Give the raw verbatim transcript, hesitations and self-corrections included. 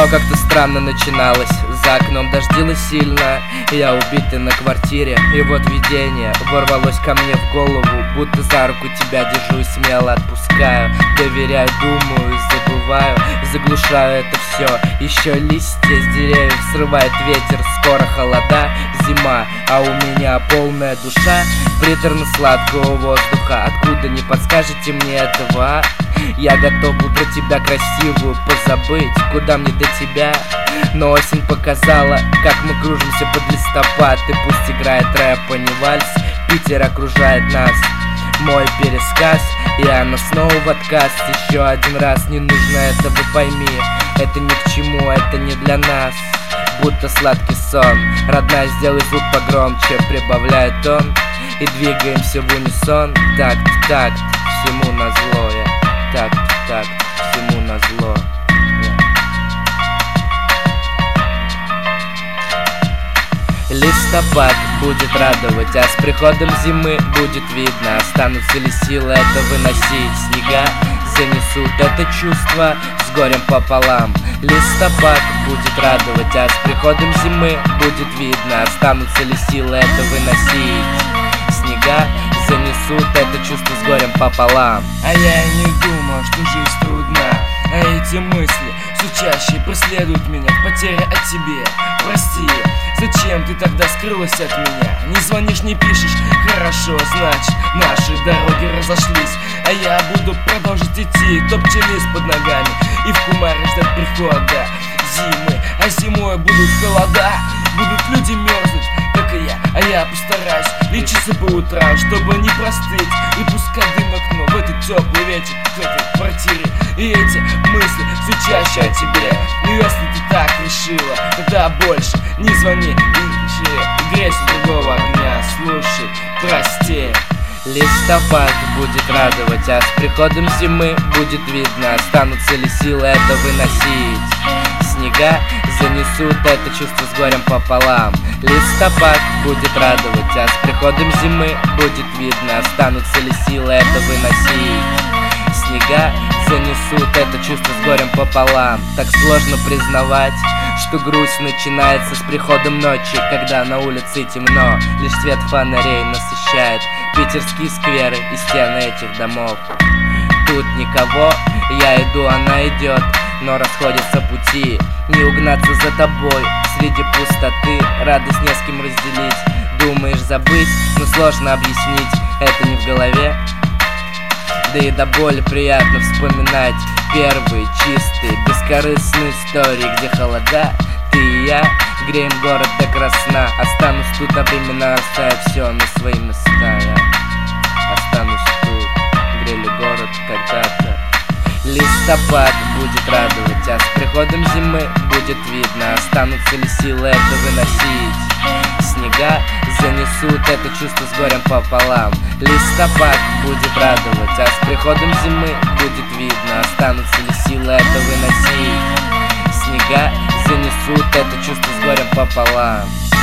Все как-то странно начиналось. За окном дождило сильно, я убитый на квартире. И вот видение ворвалось ко мне в голову, будто за руку тебя держу и смело отпускаю. Доверяю, думаю, забываю, заглушаю это все. Еще листья с деревьев срывает ветер. Скоро холода, зима, а у меня полная душа приторно-сладкого воздуха. Откуда, не подскажете мне этого, а? Я готов был про тебя красивую позабыть, куда мне до тебя? Но осень показала, как мы кружимся под листопад. И пусть играет рэп, а не вальс, Питер окружает нас. Мой пересказ, и она снова в отказ. Еще один раз, не нужно этого, пойми. Это ни к чему, это не для нас. Будто сладкий сон. Родная, сделай звук погромче, прибавляй тон. И двигаемся в унисон. Такт в такт, всему назло, я. Такт в такт, всему назло. Листопад будет радовать, а с приходом зимы будет видно, останутся ли силы это выносить. Снега занесут это чувство с горем пополам. Листопад будет радовать, а с приходом зимы будет видно, останутся ли силы это выносить. Снега занесут это чувство с горем пополам. А я и не думал, что жизнь трудна, а эти мысли все чаще преследуют меня в потере от тебе. Прости, зачем ты тогда скрылась от меня? Не звонишь, не пишешь, хорошо, значит наши дороги разошлись. А я буду продолжить идти, топча лист под ногами и в кумаре ждать прихода зимы. А зимой будут холода, будут люди мерзнуть, как и я. А я постараюсь лечиться по утрам, чтобы не простыть и пускать дым в окно в этот теплый вечер в этой квартире. И эти мысли все чаще о тебе. И если ты так решила, тогда больше не звони и грейся другого огня. Слушай, прости. Листопад будет радовать, а с приходом зимы будет видно, останутся ли силы это выносить. Снега занесут это чувство с горем пополам. Листопад будет радовать, а с приходом зимы будет видно, останутся ли силы это выносить. Снега занесут это чувство с горем пополам. Так сложно признавать, что грусть начинается с приходом ночи, когда на улице темно. Лишь свет фонарей насыщает питерские скверы и стены этих домов. Тут никого, я иду, она идет, но расходятся пути. Не угнаться за тобой среди пустоты, радость не с кем разделить. Думаешь забыть, но сложно объяснить, это не в голове. Да и до боли приятно вспоминать первые чистые, бескорыстные истории, где холода, ты и я греем город до красна. Останусь тут, а времена оставят все на свои места, я. Останусь тут, грели город когда-то. Листопад будет радовать, а с приходом зимы будет видно, останутся ли силы это выносить. Снега занесут это чувство с горем пополам. Листопад будет радовать, а с приходом зимы будет видно, останутся ли силы это выносить. Снега занесут это чувство с горем пополам.